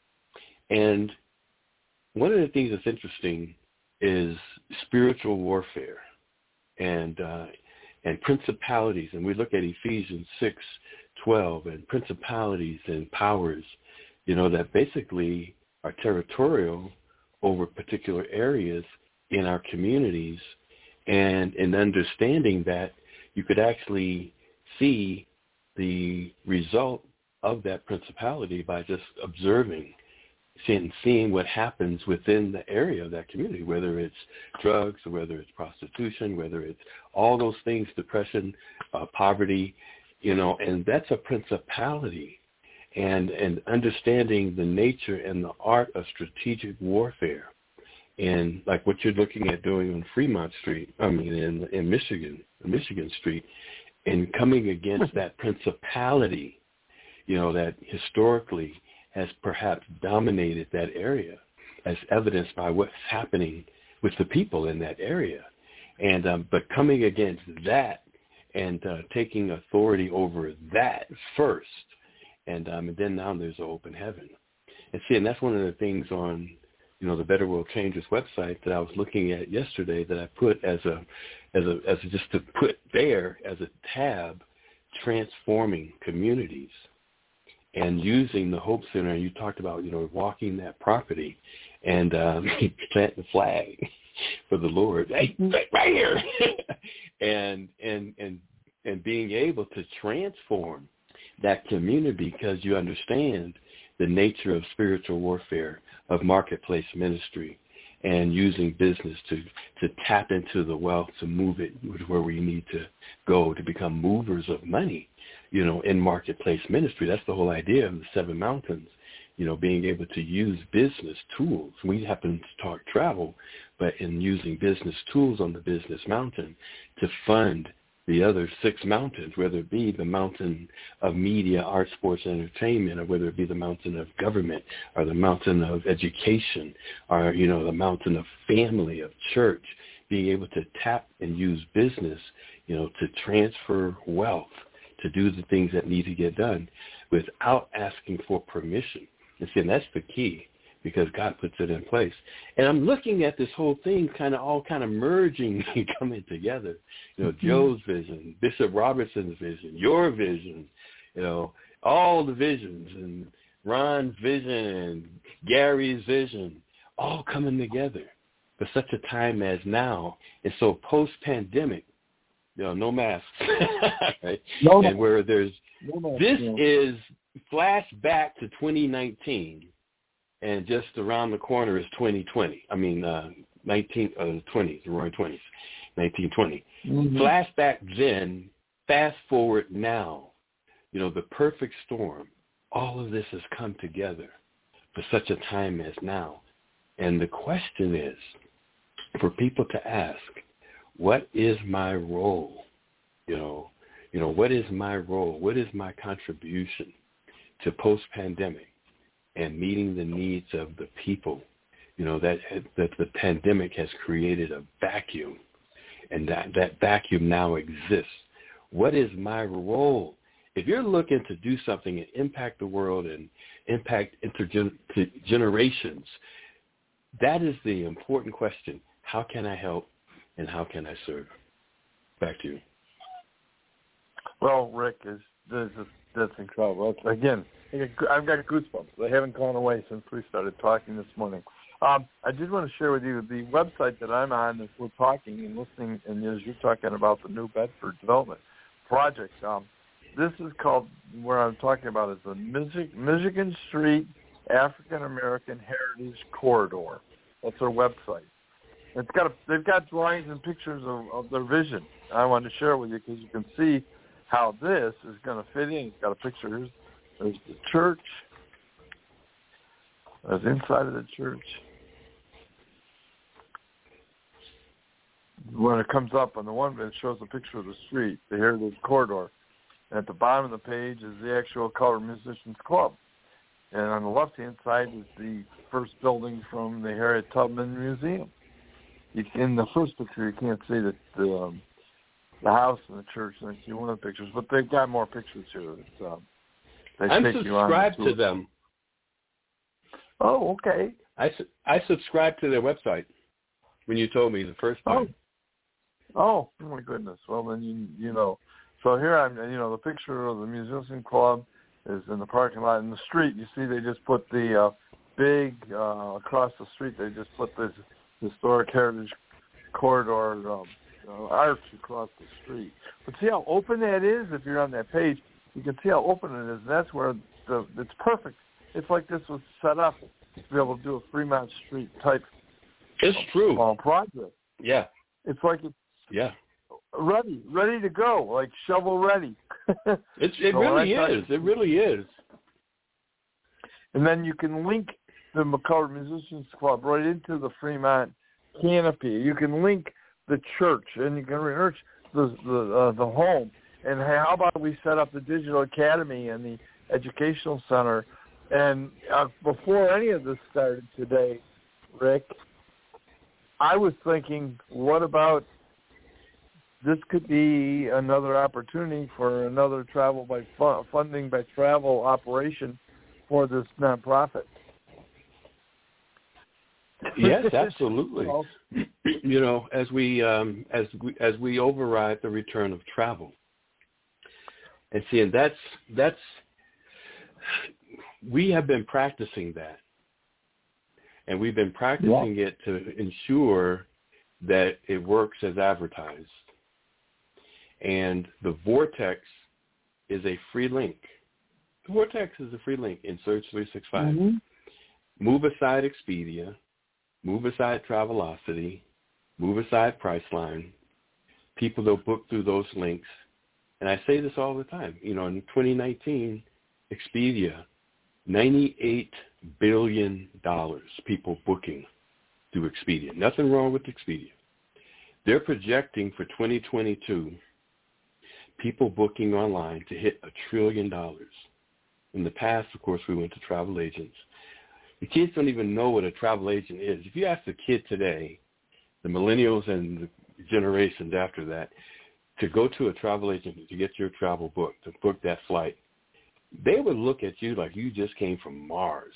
Speaker 3: and one of the things that's interesting is spiritual warfare and uh, and principalities. And we look at Ephesians six twelve and principalities and powers, you know, that basically are territorial over particular areas in our communities. And in understanding that, you could actually see the result of that principality by just observing and seeing what happens within the area of that community, whether it's drugs, or whether it's prostitution, whether it's all those things, depression, uh, poverty, you know, and that's a principality. And and understanding the nature and the art of strategic warfare, and like what you're looking at doing on Fremont Street, I mean in in Michigan, Michigan Street, and coming against that principality, you know, that historically has perhaps dominated that area, as evidenced by what's happening with the people in that area. And um, but coming against that and uh, taking authority over that first, and, um, and then now there's an open heaven. And see, and that's one of the things on, you know, the Better World Changers website that I was looking at yesterday that I put as a, as a, as a, just to put there as a tab, transforming communities. And using the Hope Center, you talked about, you know, walking that property and um, plant the flag for the Lord, hey, right here, and and and and being able to transform that community because you understand the nature of spiritual warfare, of marketplace ministry, and using business to to tap into the wealth to move it where we need to go to become movers of money. You know, in marketplace ministry, that's the whole idea of the seven mountains, you know, being able to use business tools. We happen to talk travel, but in using business tools on the business mountain to fund the other six mountains, whether it be the mountain of media, art, sports, and entertainment, or whether it be the mountain of government, or the mountain of education, or, you know, the mountain of family, of church, being able to tap and use business, you know, to transfer wealth, to do the things that need to get done without asking for permission. And see, and that's the key, because God puts it in place. And I'm looking at this whole thing kind of all kind of merging and coming together. You know, mm-hmm. Joe's vision, Bishop Robertson's vision, your vision, you know, all the visions, and Ron's vision and Gary's vision, all coming together for such a time as now. And so post-pandemic, you know, no masks, right? No, and where there's, no this no. is flashback to twenty nineteen, and just around the corner is twenty twenty. I mean, uh, nineteen, uh, twenties, the roaring twenties, nineteen twenty. Mm-hmm. Flashback then, fast forward now, you know, the perfect storm. All of this has come together for such a time as now. And the question is, for people to ask, what is my role? You know, you know, what is my role? What is my contribution to post-pandemic and meeting the needs of the people? You know, that that the pandemic has created a vacuum, and that, that vacuum now exists. What is my role? If you're looking to do something and impact the world and impact intergenerations, that is the important question. How can I help, and how can I serve? Back to you.
Speaker 2: Well, Rick, is this is that's incredible. Again, I've got goosebumps. They haven't gone away since we started talking this morning. Um, I did want to share with you the website that I'm on as we're talking and listening, and as you're talking about the New Bedford Development Project. Um, this is called, where I'm talking about is the Michigan Street African American Heritage Corridor. That's their website. It's got a, they've got drawings and pictures of, of their vision. I wanted to share with you because you can see how this is going to fit in. It's got a picture. Here's, there's the church. There's inside of the church. When it comes up on the one, it shows a picture of the street, the Heritage Corridor. And at the bottom of the page is the actual Color Musicians Club. And on the left-hand side is the first building from the Harriet Tubman Museum. You, in the first picture, you can't see the the, um, the house and the church. And you see one of the pictures, but they've got more pictures here. It's, um, they
Speaker 3: I'm
Speaker 2: take
Speaker 3: subscribed
Speaker 2: you on
Speaker 3: to them.
Speaker 2: Oh, okay.
Speaker 3: I, su- I subscribed to their website when you told me the first time.
Speaker 2: Oh, oh my goodness. Well, then you you know. So here I'm. You know, the picture of the Musician Club is in the parking lot. In the street, you see they just put the uh, big uh, across the street. They just put this historic heritage corridor um, uh, arch across the street. But see how open that is? If you're on that page, you can see how open it is. That's where the it's perfect. It's like this was set up to be able to do a Fremont Street type.
Speaker 3: It's true.
Speaker 2: Uh, project.
Speaker 3: Yeah.
Speaker 2: It's like it's
Speaker 3: yeah
Speaker 2: ready, ready to go, like shovel ready.
Speaker 3: it's it so really is. It really is.
Speaker 2: And then you can link the McCullough Musicians Club right into the Fremont canopy. You can link the church, and you can research the the, uh, the home. And how about we set up the Digital Academy and the Educational Center? And uh, before any of this started today, Rick, I was thinking, what about this could be another opportunity for another travel by fu- funding by travel operation for this nonprofit.
Speaker 3: Yes, absolutely. You know, as we um, as we as we override the return of travel, and see, and that's that's we have been practicing that, and we've been practicing yeah. it to ensure that it works as advertised. And the Vortex is a free link. The Vortex is a free link in Search three sixty-five. Mm-hmm. Move aside Expedia. Move aside Travelocity. Move aside Priceline. People that book through those links. And I say this all the time. You know, in twenty nineteen, Expedia, ninety-eight billion dollars people booking through Expedia. Nothing wrong with Expedia. They're projecting for twenty twenty-two people booking online to hit a trillion dollars. In the past, of course, we went to travel agents. The kids don't even know what a travel agent is. If you ask the kid today, the millennials and the generations after that, to go to a travel agent to get your travel booked, to book that flight, they would look at you like you just came from Mars.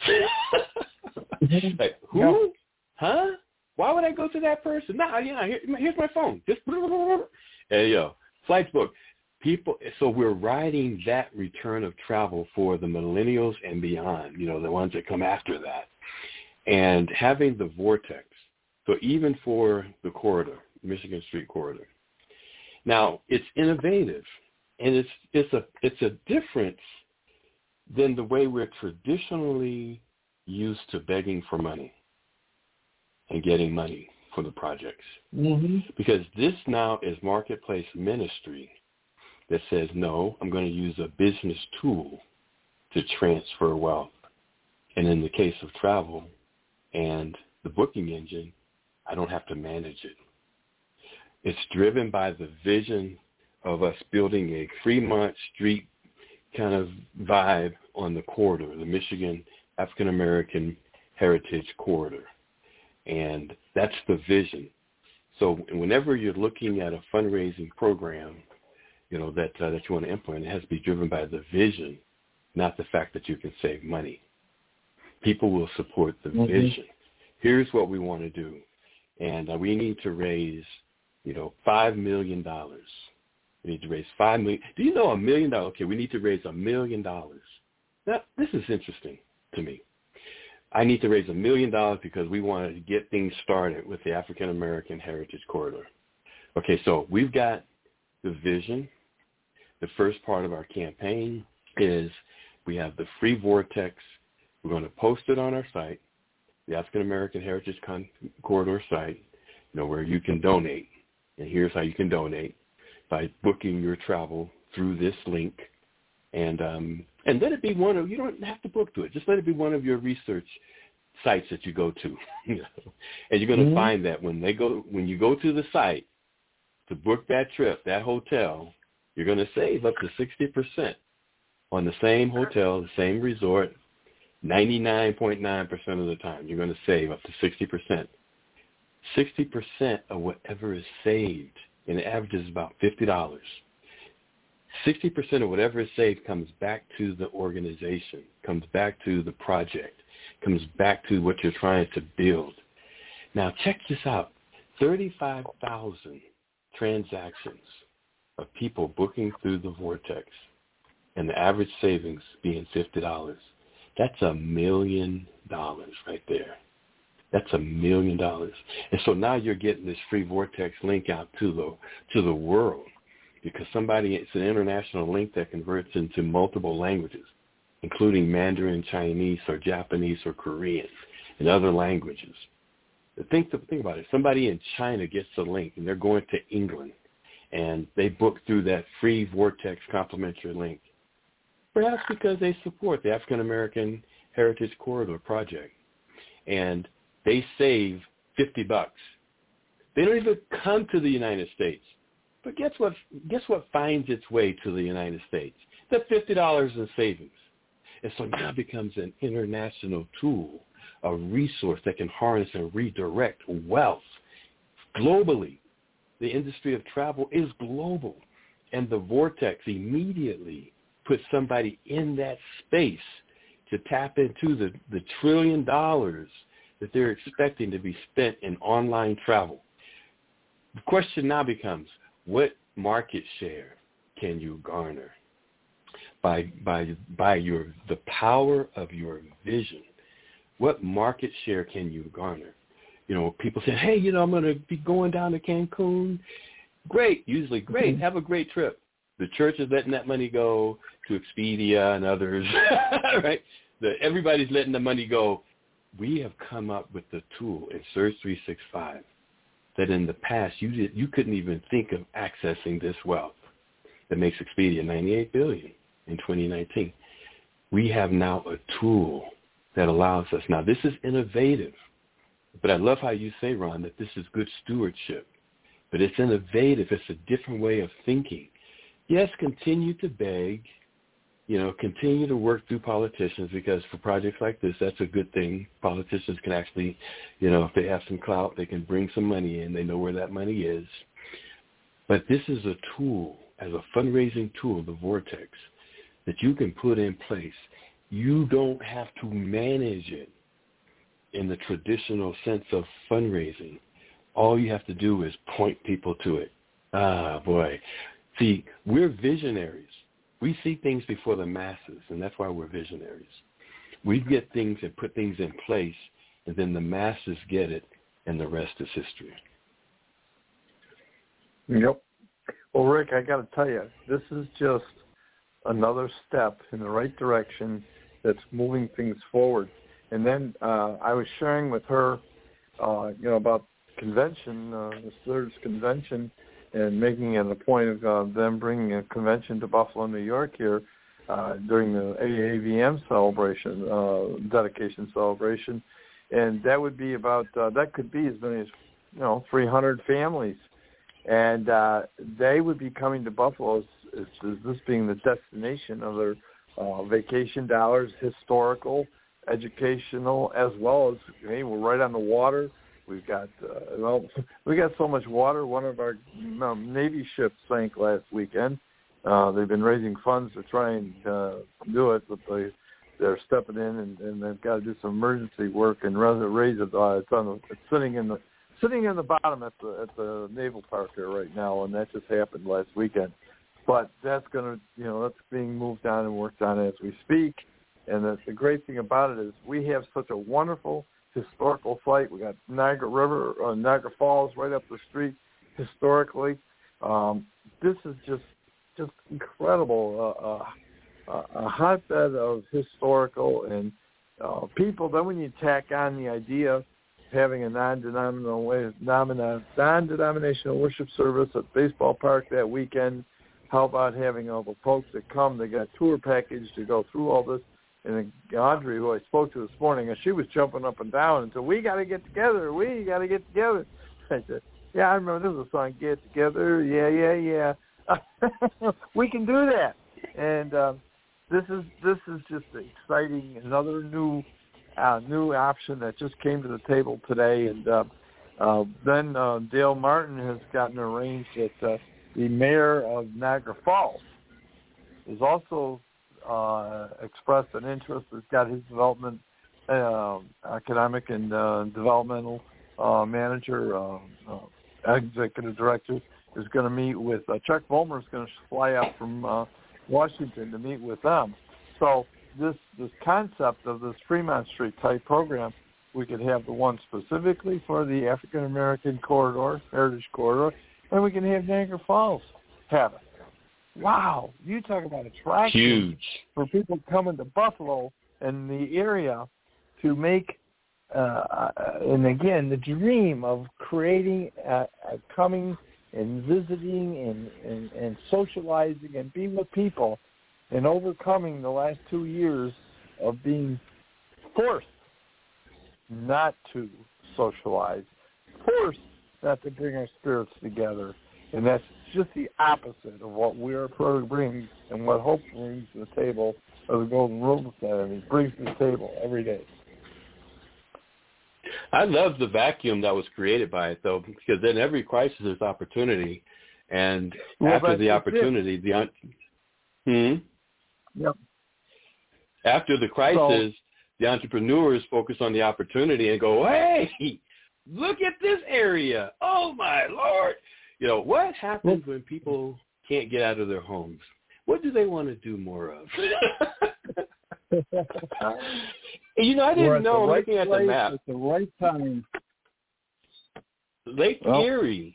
Speaker 3: Like, who? Yeah. Huh? Why would I go to that person? Nah, yeah, here, here's my phone. Just, and, you know, flights booked. People, so we're riding that return of travel for the millennials and beyond, you know, the ones that come after that. And having the vortex, so even for the corridor, Michigan Street Corridor. Now, it's innovative, and it's it's a it's a difference than the way we're traditionally used to begging for money and getting money for the projects. Mm-hmm. Because this now is marketplace ministry that says, no, I'm going to use a business tool to transfer wealth. And in the case of travel and the booking engine, I don't have to manage it. It's driven by the vision of us building a Fremont Street kind of vibe on the corridor, the Michigan African American Heritage Corridor. And that's the vision. So whenever you're looking at a fundraising program, you know, that uh, that you want to implement, it has to be driven by the vision, not the fact that you can save money. People will support the mm-hmm. vision. Here's what we want to do. And uh, we need to raise, you know, five million dollars. We need to raise five million dollars. Do you know a million dollars? Okay, we need to raise a million dollars. Now, this is interesting to me. I need to raise a million dollars because we want to get things started with the African American Heritage Corridor. Okay, so we've got the vision. The first part of our campaign is we have the free vortex. We're going to post it on our site, the African American Heritage Con- Corridor site, you know, where you can donate. And here's how you can donate: by booking your travel through this link. And um, and let it be one of, you don't have to book to it. Just let it be one of your research sites that you go to. You know? And you're going to mm-hmm. find that when they go, when you go to the site to book that trip, that hotel, you're going to save up to sixty percent on the same hotel, the same resort, ninety-nine point nine percent of the time. You're going to save up to sixty percent. sixty percent of whatever is saved, and the average is about fifty dollars. sixty percent of whatever is saved comes back to the organization, comes back to the project, comes back to what you're trying to build. Now, check this out. thirty-five thousand transactions of people booking through the vortex, and the average savings being fifty dollars. That's a million dollars right there. That's a million dollars. And so now you're getting this free vortex link out to the to the world, because somebody, it's an international link that converts into multiple languages, including Mandarin, Chinese, or Japanese, or Korean, and other languages. Think, think about it. Somebody in China gets the link, and they're going to England, and they book through that free vortex complimentary link, perhaps because they support the African American Heritage Corridor project, and they save fifty bucks. They don't even come to the United States. But guess what? Guess what finds its way to the United States? The fifty dollars in savings. And so now it becomes an international tool, a resource that can harness and redirect wealth globally. The industry of travel is global. And the vortex immediately puts somebody in that space to tap into the, the trillion dollars that they're expecting to be spent in online travel. The question now becomes, what market share can you garner by by by your the power of your vision? What market share can you garner? You know, people say, hey, you know, I'm going to be going down to Cancun. Great, usually great. Have a great trip. The church is letting that money go to Expedia and others, right? The, everybody's letting the money go. We have come up with the tool in Surge three sixty-five that in the past you did, you couldn't even think of accessing this wealth that makes Expedia ninety-eight billion dollars in twenty nineteen. We have now a tool that allows us. Now, this is innovative, but I love how you say, Ron, that this is good stewardship. But it's innovative. It's a different way of thinking. Yes, continue to beg, you know, continue to work through politicians, because for projects like this, that's a good thing. Politicians can actually, you know, if they have some clout, they can bring some money in. They know where that money is. But this is a tool, as a fundraising tool, the Vortex, that you can put in place. You don't have to manage it in the traditional sense of fundraising. All you have to do is point people to it. Ah, boy. See, we're visionaries. We see things before the masses, and that's why we're visionaries. We get things and put things in place, and then the masses get it, and the rest is history.
Speaker 2: Yep. Well, Rick, I got to tell you, this is just another step in the right direction that's moving things forward. And then uh, I was sharing with her, uh, you know, about convention, uh, the third convention, and making it a point of uh, them bringing a convention to Buffalo, New York here uh, during the A A V M celebration, uh, dedication celebration. And that would be about, uh, that could be as many as, you know, three hundred families. And uh, they would be coming to Buffalo as, as, as this being the destination of their uh, vacation dollars, historical, educational, as well as, hey, we're right on the water. We've got, uh, well, we got so much water. One of our um, Navy ships sank last weekend. Uh, they've been raising funds to try and uh, do it, but they, they're stepping in and, and they've got to do some emergency work and raise it. Uh, it's, on the, it's sitting in the sitting in the bottom at the at the naval park here right now, and that just happened last weekend. But that's going to, you know, that's being moved on and worked on as we speak. And the, the great thing about it is we have such a wonderful historical site. We got Niagara River, uh, Niagara Falls right up the street historically. Um, this is just just incredible, uh, uh, a hotbed of historical and uh, people. Then when you tack on the idea of having a non-denominational, non-denominational worship service at Baseball Park that weekend, how about having all the folks that come? They got a tour package to go through all this. And Audrey, who I spoke to this morning, and she was jumping up and down and said, we got to get together. We got to get together. I said, yeah, I remember there was a song, Get Together. Yeah, yeah, yeah. We can do that. And uh, this is this is just exciting, another new uh, new option that just came to the table today. And uh, uh, then uh, Dale Martin has gotten arranged that uh, the mayor of Niagara Falls is also Uh, expressed an interest. Has got his development, uh, economic and uh, developmental uh, manager, uh, uh, executive director, is going to meet with uh, Chuck Vollmer is going to fly out from uh, Washington to meet with them. So this this concept of this Fremont Street type program, we could have the one specifically for the African American corridor, Heritage Corridor, and we can have Niagara Falls have it. Wow, you talk about attraction
Speaker 3: Huge.
Speaker 2: For people coming to Buffalo and the area to make, uh, and again, the dream of creating, uh, uh, coming and visiting and, and, and socializing and being with people and overcoming the last two years of being forced not to socialize, forced not to bring our spirits together. And that's just the opposite of what we're bringing and what Hope brings to the table of the Golden Rule Academy brings to the table every day.
Speaker 3: I love the vacuum that was created by it, though, because in every crisis there's opportunity, and
Speaker 2: well,
Speaker 3: after the opportunity, it. the hmm?
Speaker 2: Yep.
Speaker 3: After the crisis, so, the entrepreneurs focus on the opportunity and go, "Hey, look at this area! Oh my Lord!" You know, what happens when people can't get out of their homes? What do they want to do more of? You know, I didn't know,
Speaker 2: right
Speaker 3: looking at the map.
Speaker 2: At the right time.
Speaker 3: Lake well, Erie.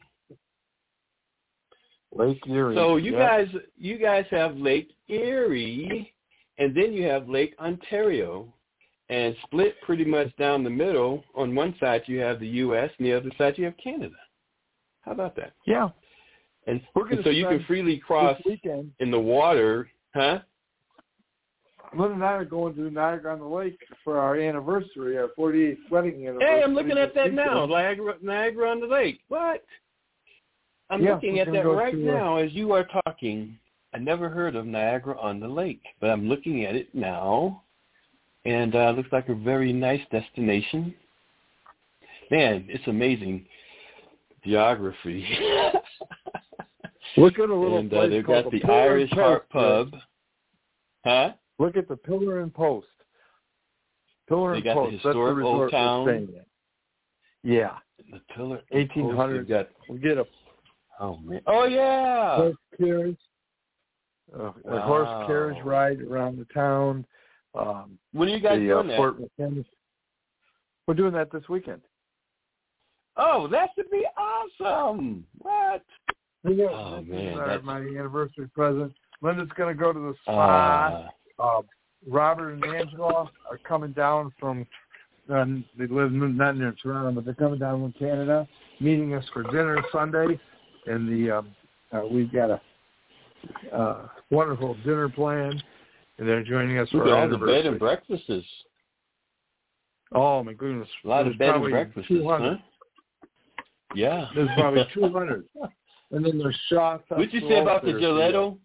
Speaker 2: Lake Erie.
Speaker 3: So you
Speaker 2: yeah.
Speaker 3: guys you guys have Lake Erie, and then you have Lake Ontario, and split pretty much down the middle. On one side you have the U S, and the other side you have Canada. How about that?
Speaker 2: Yeah.
Speaker 3: And, and so you can freely cross in the water, huh?
Speaker 2: Lynn and I are going to Niagara on the Lake for our anniversary, our forty-eighth wedding anniversary.
Speaker 3: Hey, I'm looking at that now, Niagara, Niagara on the Lake. What? I'm
Speaker 2: yeah,
Speaker 3: looking at that right to, now as you are talking. I never heard of Niagara on the Lake, but I'm looking at it now, and uh, looks like a very nice destination. Man, it's amazing. Geography.
Speaker 2: Look at a little
Speaker 3: and uh,
Speaker 2: place
Speaker 3: they've
Speaker 2: called
Speaker 3: got
Speaker 2: the,
Speaker 3: the
Speaker 2: Pillar
Speaker 3: Irish
Speaker 2: and
Speaker 3: Heart
Speaker 2: Post,
Speaker 3: Pub. Huh?
Speaker 2: Look at the Pillar and Post. Pillar
Speaker 3: They
Speaker 2: and
Speaker 3: got
Speaker 2: Post.
Speaker 3: the
Speaker 2: That's the
Speaker 3: historic
Speaker 2: resort
Speaker 3: Old Town.
Speaker 2: we're staying at. Yeah.
Speaker 3: The Pillar and
Speaker 2: eighteen hundred.
Speaker 3: Post. Got,
Speaker 2: we get a
Speaker 3: oh, man. Oh, yeah.
Speaker 2: horse carriage, uh,
Speaker 3: Wow.
Speaker 2: a horse carriage ride around the town. Um,
Speaker 3: when are you guys
Speaker 2: the,
Speaker 3: doing
Speaker 2: uh,
Speaker 3: that?
Speaker 2: Fort McKinley. We're doing that this weekend.
Speaker 3: Oh, that should be awesome. What?
Speaker 2: Yeah,
Speaker 3: Oh,
Speaker 2: this
Speaker 3: man.
Speaker 2: is our,
Speaker 3: That's...
Speaker 2: my anniversary present. Linda's going to go to the spa.
Speaker 3: Uh,
Speaker 2: Uh, Robert and Angela are coming down from, uh, they live not near Toronto, but they're coming down from Canada, meeting us for dinner Sunday. And the um, uh, we've got a uh, wonderful dinner planned, and they're joining us
Speaker 3: look
Speaker 2: for
Speaker 3: at
Speaker 2: our
Speaker 3: all the
Speaker 2: anniversary.
Speaker 3: bed and breakfasts.
Speaker 2: Oh, my goodness.
Speaker 3: A lot
Speaker 2: There's
Speaker 3: of bed and
Speaker 2: probably
Speaker 3: breakfasts,
Speaker 2: two hundred.
Speaker 3: huh? Yeah.
Speaker 2: There's probably two hundred. And then there's Shaw Festival.
Speaker 3: What'd you say about the gelato?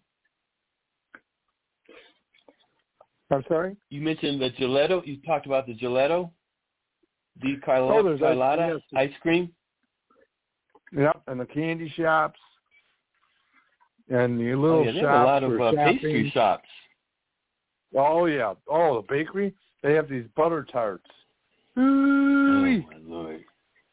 Speaker 2: I'm sorry?
Speaker 3: You mentioned the gelato. You talked about the gelato. The
Speaker 2: Oh,
Speaker 3: Carlotta
Speaker 2: there's ice-
Speaker 3: Carlotta
Speaker 2: yes.
Speaker 3: ice cream.
Speaker 2: Yep, and the candy shops. And the little
Speaker 3: Oh, yeah, there's
Speaker 2: shops
Speaker 3: a lot of
Speaker 2: for
Speaker 3: uh,
Speaker 2: shopping.
Speaker 3: pastry shops.
Speaker 2: Oh, yeah. Oh, the bakery. They have these butter tarts.
Speaker 3: Oh,
Speaker 2: Ooh-wee.
Speaker 3: my Lord.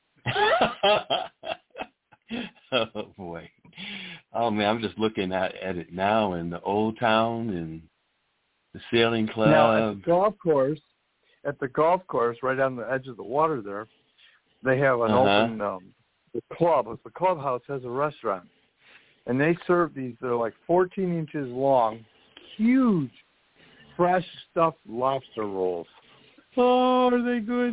Speaker 3: Oh, boy. Oh, man, I'm just looking at, at it now in the Old Town and the Sailing Club.
Speaker 2: Now, at the golf course, at the golf course, right on the edge of the water there, they have an
Speaker 3: Uh-huh.
Speaker 2: open um, the club. The clubhouse has a restaurant. And they serve these, they're like fourteen inches long, huge, fresh stuffed lobster rolls. Oh, are they good?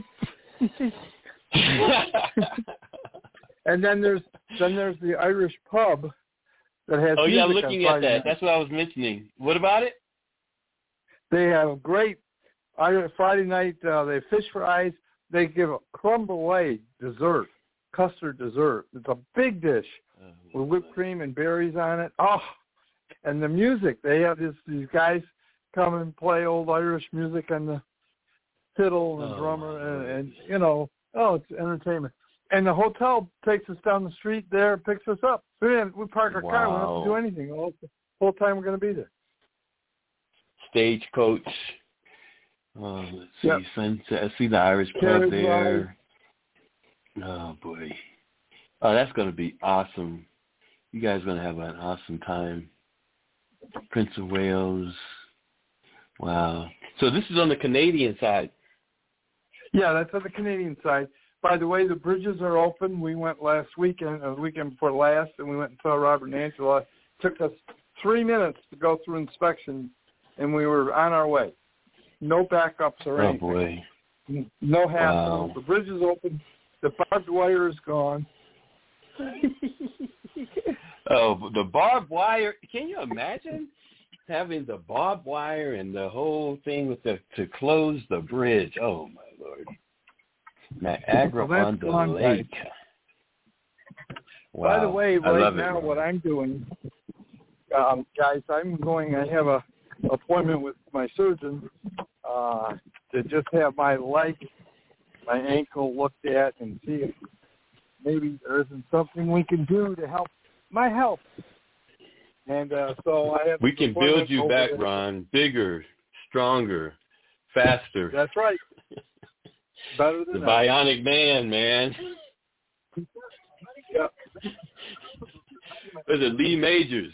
Speaker 2: And then there's then there's the Irish pub that has.
Speaker 3: Oh, yeah,
Speaker 2: music
Speaker 3: looking
Speaker 2: on
Speaker 3: at
Speaker 2: Friday
Speaker 3: that.
Speaker 2: night.
Speaker 3: That's what I was mentioning. What about it?
Speaker 2: They have great Irish Friday night. Uh, they fish fries. They give a crumb brulee dessert, custard dessert. It's a big dish
Speaker 3: Oh,
Speaker 2: with whipped cream and berries on it. Oh, and the music. They have this, these guys come and play old Irish music on the fiddle and
Speaker 3: Oh,
Speaker 2: drummer, and,
Speaker 3: Lord.
Speaker 2: and, you know, oh, it's entertainment. And the hotel takes us down the street there, picks us up. We, didn't, we park our car. We don't have to do
Speaker 3: Wow.
Speaker 2: anything the whole, the whole time we're going to be there.
Speaker 3: Stagecoach. Oh, let's see.
Speaker 2: Yep.
Speaker 3: Sunset. I see the Irish pub
Speaker 2: Carriage
Speaker 3: there. Oh, boy. Oh, that's going to be awesome. You guys are going to have an awesome time. Prince of Wales. Wow. So this is on the Canadian side.
Speaker 2: Yeah, that's on the Canadian side. By the way, the bridges are open. We went last weekend, uh, the weekend before last, and we went and saw Robert and Angela. It took us three minutes to go through inspection, and we were on our way. No backups or
Speaker 3: Oh,
Speaker 2: anything.
Speaker 3: boy.
Speaker 2: No hassle.
Speaker 3: Wow.
Speaker 2: The bridge is open. The barbed wire is gone.
Speaker 3: Oh, the barbed wire. Can you imagine having the barbed wire and the whole thing with the to close the bridge? Oh, my Lord. Niagara
Speaker 2: Well,
Speaker 3: on
Speaker 2: that's
Speaker 3: the
Speaker 2: fun,
Speaker 3: lake. Wow.
Speaker 2: By the way,
Speaker 3: I
Speaker 2: right
Speaker 3: love
Speaker 2: now
Speaker 3: it.
Speaker 2: what I'm doing, um, guys, I'm going, I have a appointment with my surgeon uh, to just have my leg, my ankle looked at and see if maybe there isn't something we can do to help my health. And uh, so I have.
Speaker 3: We can build you
Speaker 2: over
Speaker 3: back,
Speaker 2: there.
Speaker 3: Ron. Bigger, stronger, faster.
Speaker 2: That's right. Better than
Speaker 3: The
Speaker 2: that.
Speaker 3: bionic man, man.
Speaker 2: Yep.
Speaker 3: There's a Lee Majors.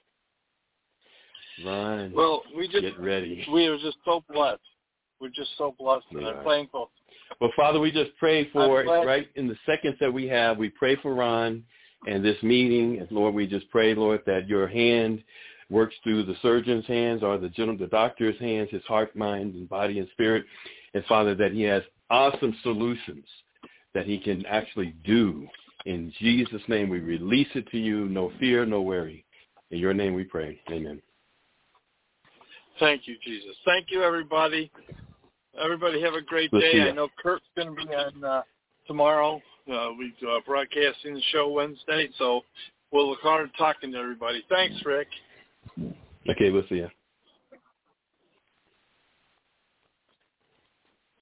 Speaker 3: Ron,
Speaker 4: Well, we just
Speaker 3: get ready.
Speaker 4: we are just so blessed. We're just so blessed, and
Speaker 3: We
Speaker 4: I'm
Speaker 3: are.
Speaker 4: thankful.
Speaker 3: Well, Father, we just pray for,
Speaker 4: I'm glad-
Speaker 3: right in the seconds that we have, we pray for Ron and this meeting. And Lord, we just pray, Lord, that your hand works through the surgeon's hands or the general, the doctor's hands, his heart, mind, and body and spirit. And Father, that he has awesome solutions that he can actually do. In Jesus' name, we release it to you. No fear, no worry. In your name we pray. Amen.
Speaker 4: Thank you, Jesus. Thank you, everybody. Everybody have a great
Speaker 3: We'll see
Speaker 4: day.
Speaker 3: ya.
Speaker 4: I know Kurt's going to be on uh, tomorrow. Uh, we're uh, broadcasting the show Wednesday, so we'll look forward to talking to everybody. Thanks, Rick.
Speaker 3: Okay, we'll see you.